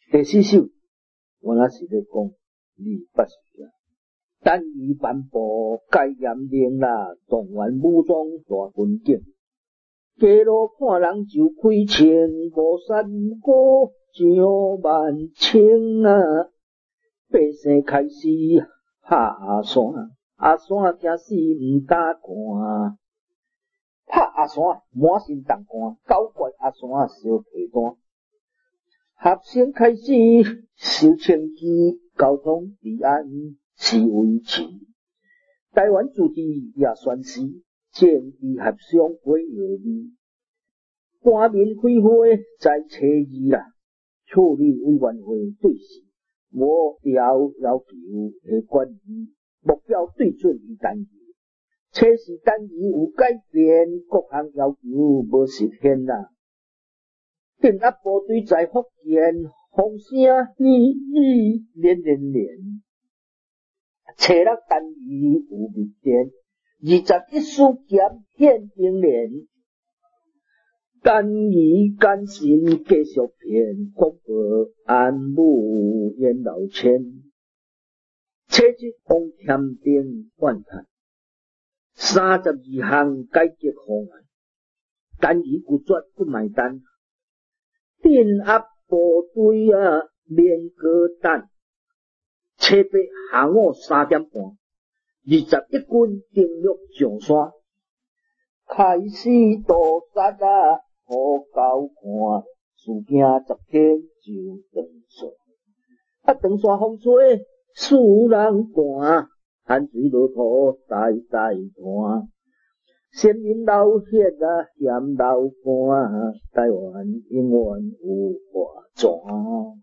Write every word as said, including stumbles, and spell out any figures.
第四首，我那是咧讲二八事件。单于颁布戒严令啦，动员武装大军警。街路看人就开枪，五山歌上万顷啊！百姓开始拍阿山，阿山惊死毋敢看。拍阿山满身重汗，搞怪阿山烧皮单。学生开始收枪支，交通治安是维持。台湾主题也宣示，政治合商过热味。官民开会在初二啦，处理委员会对事，无条要求的管理，目标对准于单一。初四单一有改变，各项要求无实现啦。镇压部队在福建，风声雨雨连连连。初六单一有密电，二十一事件现兵连。单于甘心继续骗，广播安武演老千。初七黄添丁万叹，三十二项改革方案，单于拒绝不买单。镇压部队啊，免过等。初八下午三点半，二十一军登陆上山，开始屠杀啊！好高看，事件十天就断线。啊，断线风吹，使人寒，汗水落土，代代传。先民老血啊，嫌老干，台湾永远有化妆。